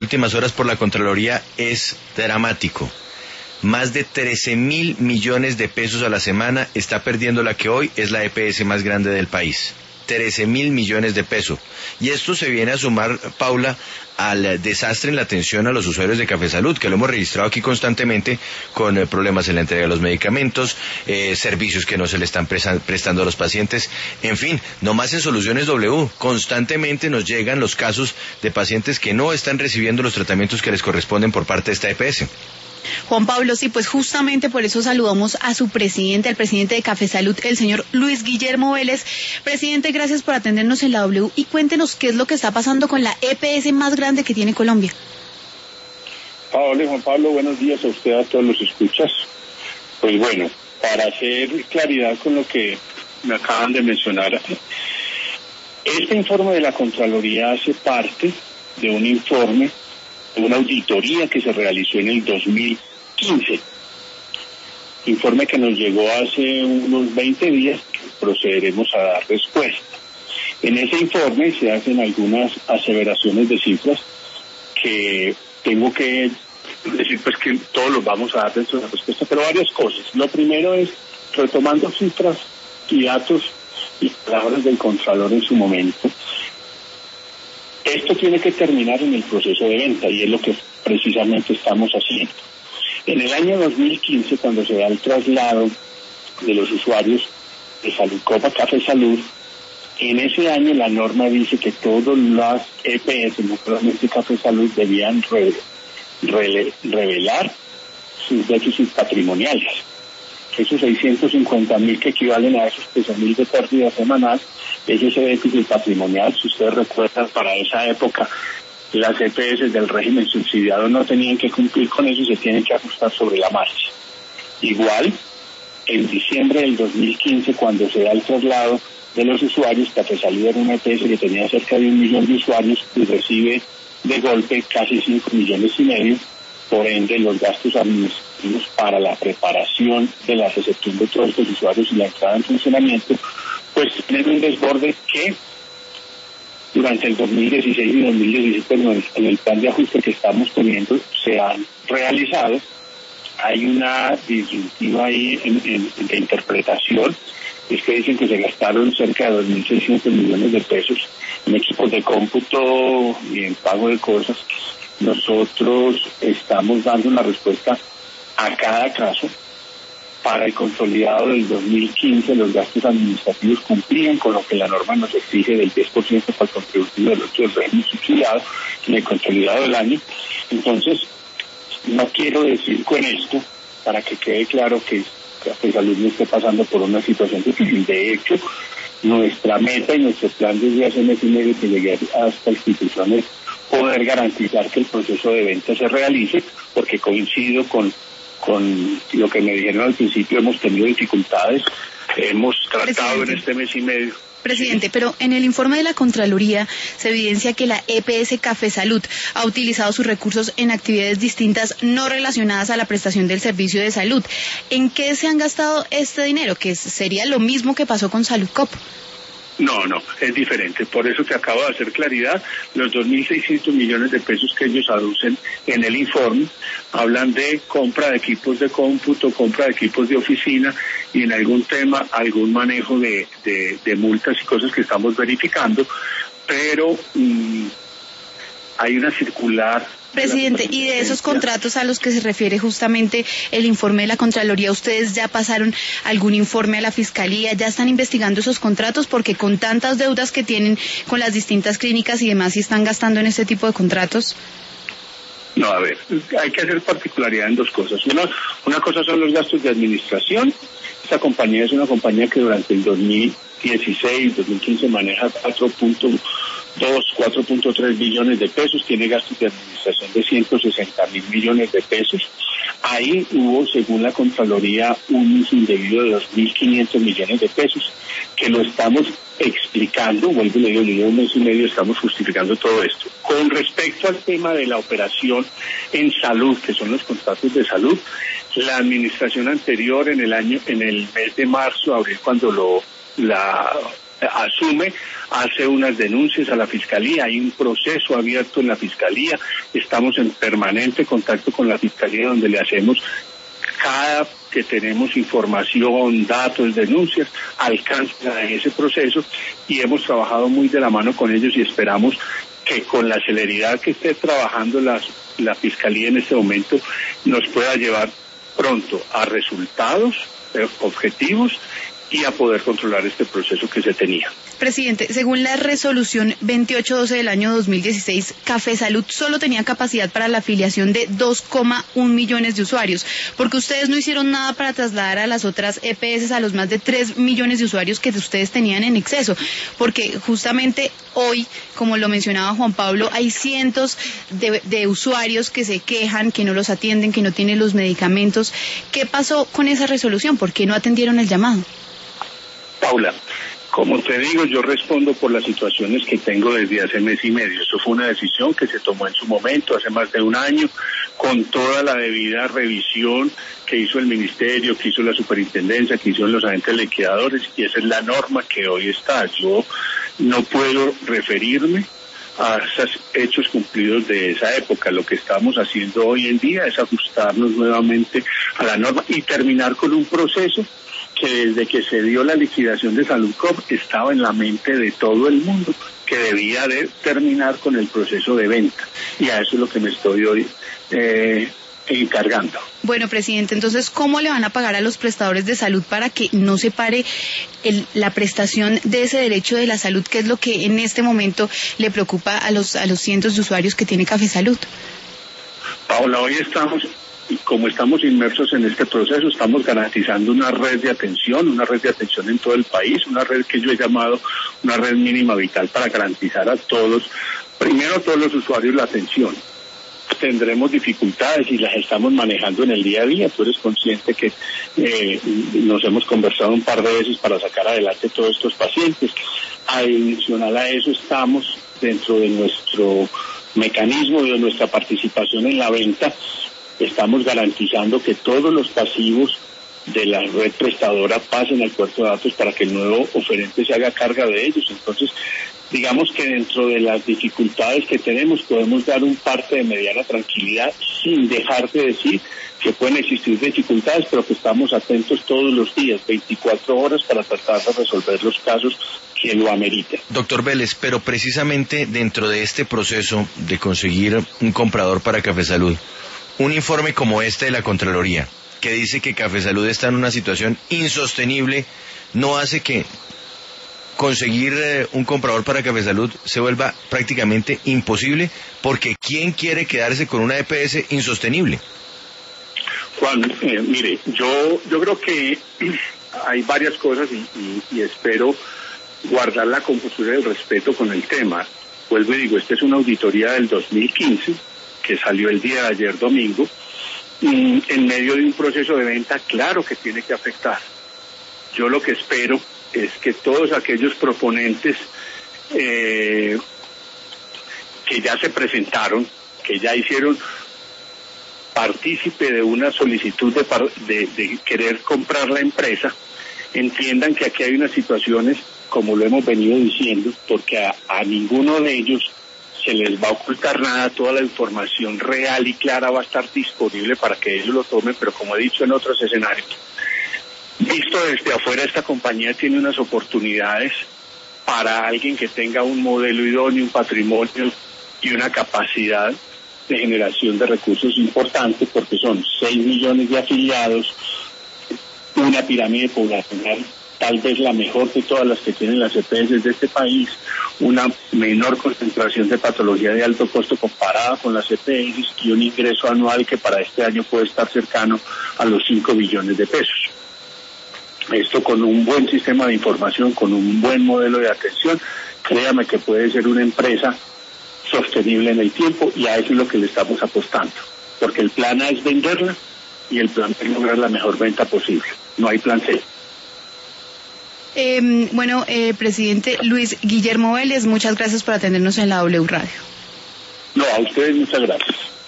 Últimas horas por la Contraloría es dramático. Más de 13.000 millones de pesos a la semana está perdiendo la que hoy es la EPS más grande del país. 13.000 millones de pesos. Y esto se viene a sumar, Paula, al desastre en la atención a los usuarios de Café Salud, que lo hemos registrado aquí constantemente con problemas en la entrega de los medicamentos, servicios que no se le están prestando a los pacientes. En fin, nomás en Soluciones W, constantemente nos llegan los casos de pacientes que no están recibiendo los tratamientos que les corresponden por parte de esta EPS. Juan Pablo, sí, pues justamente por eso saludamos a su presidente, al presidente de Café Salud, el señor Luis Guillermo Vélez. Presidente, gracias por atendernos en la W y cuéntenos qué es lo que está pasando con la EPS más grande que tiene Colombia. Hola Juan Pablo, buenos días a usted, a todos los escuchas. Pues bueno, para hacer claridad con lo que me acaban de mencionar, este informe de la Contraloría hace parte de un informe, una auditoría que se realizó en el 2015, informe que nos llegó hace unos 20 días, que procederemos a dar respuesta. En ese informe se hacen algunas aseveraciones de cifras que tengo que decir pues que todos los vamos a dar dentro de la respuesta, pero varias cosas. Lo primero es, retomando cifras y datos y palabras del Contralor en su momento, esto tiene que terminar en el proceso de venta y es lo que precisamente estamos haciendo. En el año 2015, cuando se da el traslado de los usuarios de Saludcop a Café Salud, en ese año la norma dice que todas las EPS, no solamente Café Salud, debían revelar sus déficits patrimoniales. Esos 650.000 que equivalen a esos 13.000 de pérdida semanal, es ese déficit patrimonial. Si ustedes recuerdan, para esa época las EPS del régimen subsidiado no tenían que cumplir con eso y se tienen que ajustar sobre la marcha. Igual, en diciembre del 2015, cuando se da el traslado de los usuarios, Café Salud era una EPS que tenía cerca de 1 millón de usuarios y recibe de golpe casi 5,5 millones. Por ende, los gastos administrativos para la preparación de la recepción de todos estos usuarios y la entrada en funcionamiento, pues tienen un desborde que durante el 2016 y 2017, en el plan de ajuste que estamos teniendo, se han realizado. Hay una disyuntiva ahí de interpretación, es que dicen que se gastaron cerca de 2.600 millones de pesos en equipos de cómputo y en pago de cosas. Nosotros estamos dando una respuesta a cada caso. Para el consolidado del 2015, los gastos administrativos cumplían con lo que la norma nos exige del 10% para el contributivo del 8% del régimen subsidiado en el consolidado del año. Entonces, no quiero decir con esto, para que quede claro que Café Salud no esté pasando por una situación difícil. De hecho, nuestra meta y nuestro plan desde hace mes y medio que llegué a esta institución es poder garantizar que el proceso de venta se realice, porque coincido con lo que me dijeron al principio, hemos tenido dificultades, hemos tratado en este mes y medio. Presidente, pero en el informe de la Contraloría se evidencia que la EPS Café Salud ha utilizado sus recursos en actividades distintas no relacionadas a la prestación del servicio de salud. ¿En qué se han gastado este dinero? Que sería lo mismo que pasó con Saludcop. No, es diferente. Por eso te acabo de hacer claridad. Los 2.600 millones de pesos que ellos aducen en el informe hablan de compra de equipos de cómputo, compra de equipos de oficina y en algún tema, algún manejo de multas y cosas que estamos verificando. Pero hay una circular. Presidente, y de esos contratos a los que se refiere justamente el informe de la Contraloría, ¿ustedes ya pasaron algún informe a la Fiscalía? ¿Ya están investigando esos contratos? Porque con tantas deudas que tienen con las distintas clínicas y demás, ¿sí están gastando en este tipo de contratos? No, a ver, hay que hacer particularidad en dos cosas. Una cosa son los gastos de administración. Esta compañía es una compañía que durante el 2016, 2015 maneja 4.3 billones de pesos, tiene gastos de administración de 160.000 millones de pesos. Ahí hubo, según la Contraloría, un uso indebido de 2.500 millones de pesos, que lo estamos explicando, vuelvo y le digo, en un mes y medio estamos justificando todo esto. Con respecto al tema de la operación en salud, que son los contratos de salud, la administración anterior en el mes de marzo, abril, cuando la asume, hace unas denuncias a la Fiscalía, hay un proceso abierto en la Fiscalía, estamos en permanente contacto con la Fiscalía donde le hacemos cada que tenemos información, datos, denuncias, alcanza a ese proceso y hemos trabajado muy de la mano con ellos y esperamos que con la celeridad que esté trabajando la Fiscalía en este momento nos pueda llevar pronto a resultados objetivos y a poder controlar este proceso que se tenía. Presidente, según la resolución 2812 del año 2016, Cafesalud solo tenía capacidad para la afiliación de 2,1 millones de usuarios, porque ustedes no hicieron nada para trasladar a las otras EPS a los más de 3 millones de usuarios que ustedes tenían en exceso, porque justamente hoy, como lo mencionaba Juan Pablo, hay cientos de usuarios que se quejan, que no los atienden, que no tienen los medicamentos. ¿Qué pasó con esa resolución? ¿Por qué no atendieron el llamado? Paula, como te digo, yo respondo por las situaciones que tengo desde hace mes y medio. Eso fue una decisión que se tomó en su momento, hace más de un año, con toda la debida revisión que hizo el Ministerio, que hizo la Superintendencia, que hizo los agentes liquidadores, y esa es la norma que hoy está. Yo no puedo referirme a esos hechos cumplidos de esa época. Lo que estamos haciendo hoy en día es ajustarnos nuevamente a la norma y terminar con un proceso que desde que se dio la liquidación de Saludcop estaba en la mente de todo el mundo, que debía de terminar con el proceso de venta. Y a eso es lo que me estoy hoy encargando. Bueno, presidente, entonces, ¿cómo le van a pagar a los prestadores de salud para que no se pare la prestación de ese derecho de la salud, que es lo que en este momento le preocupa a los cientos de usuarios que tiene Cafesalud? Paula, hoy como estamos inmersos en este proceso, estamos garantizando una red de atención en todo el país, una red que yo he llamado una red mínima vital para garantizar a todos, primero a todos los usuarios la atención. Tendremos dificultades y las estamos manejando en el día a día. Tú eres consciente que nos hemos conversado un par de veces para sacar adelante todos estos pacientes. Adicional a eso, estamos dentro de nuestro mecanismo y de nuestra participación en la venta, estamos garantizando que todos los pasivos de la red prestadora pasen al puerto de datos para que el nuevo oferente se haga carga de ellos. Entonces, digamos que dentro de las dificultades que tenemos podemos dar un parte de mediana tranquilidad sin dejar de decir que pueden existir dificultades, pero que estamos atentos todos los días, 24 horas, para tratar de resolver los casos que lo ameriten. Doctor Vélez, pero precisamente dentro de este proceso de conseguir un comprador para Cafesalud, un informe como este de la Contraloría, que dice que Cafesalud está en una situación insostenible, no hace que conseguir un comprador para Cafesalud se vuelva prácticamente imposible, porque ¿quién quiere quedarse con una EPS insostenible? Juan, mire, yo creo que hay varias cosas y espero guardar la compostura y el respeto con el tema. Vuelvo y digo, esta es una auditoría del 2015 que salió el día de ayer domingo, en medio de un proceso de venta, claro que tiene que afectar. Yo lo que espero es que todos aquellos proponentes que ya se presentaron, que ya hicieron partícipe de una solicitud de querer comprar la empresa, entiendan que aquí hay unas situaciones, como lo hemos venido diciendo, porque a ninguno de ellos se les va a ocultar nada, toda la información real y clara va a estar disponible para que ellos lo tomen, pero como he dicho en otros escenarios, visto desde afuera, esta compañía tiene unas oportunidades para alguien que tenga un modelo idóneo, un patrimonio y una capacidad de generación de recursos importantes, porque son 6 millones de afiliados, una pirámide poblacional tal vez la mejor de todas las que tienen las EPS de este país, una menor concentración de patología de alto costo comparada con las EPS y un ingreso anual que para este año puede estar cercano a los 5 billones de pesos. Esto con un buen sistema de información, con un buen modelo de atención, créame que puede ser una empresa sostenible en el tiempo y a eso es lo que le estamos apostando, porque el plan A es venderla y el plan B es lograr la mejor venta posible, no hay plan C. Presidente Luis Guillermo Vélez, muchas gracias por atendernos en la W Radio. No, a ustedes muchas gracias.